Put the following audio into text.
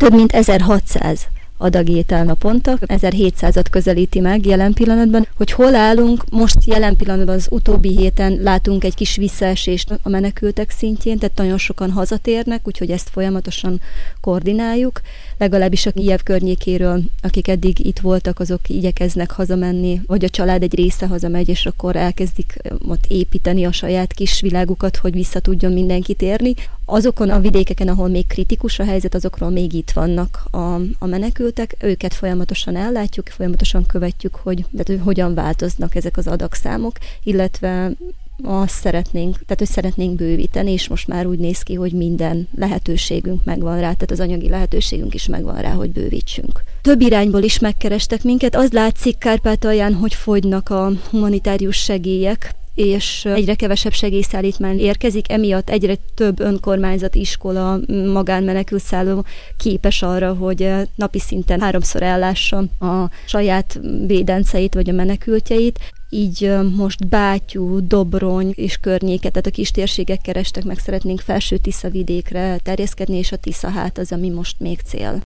Több mint 1600 adag étel naponta, 1700-at közelíti meg jelen pillanatban. Hogy hol állunk, most jelen pillanatban az utóbbi héten látunk egy kis visszaesést a menekültek szintjén, tehát nagyon sokan hazatérnek, úgyhogy ezt folyamatosan koordináljuk. Legalábbis a Kijev környékéről, akik eddig itt voltak, azok igyekeznek hazamenni, vagy a család egy része hazamegy, és akkor elkezdik ott építeni a saját kis világukat, hogy vissza tudjon mindenki térni. Azokon a vidékeken, ahol még kritikus a helyzet, azokról még itt vannak a menekültek, őket folyamatosan ellátjuk, folyamatosan követjük, hogy hogyan változnak ezek az adagszámok, illetve azt szeretnénk bővíteni, és most már úgy néz ki, hogy minden lehetőségünk megvan rá, tehát az anyagi lehetőségünk is megvan rá, hogy bővítsünk. Több irányból is megkerestek minket, az látszik Kárpátalján, hogy fogynak a humanitárius segélyek, és egyre kevesebb segélyszállítmány érkezik, emiatt egyre több önkormányzat, iskola, magánmenekültszálló képes arra, hogy napi szinten 3-szor ellássa a saját védenceit vagy a menekültjeit. Így most Bátyú, Dobrony és környéket, tehát a kis térségek kerestek, meg szeretnénk Felső-Tisza vidékre terjeszkedni, és a Tisza az, ami most még cél.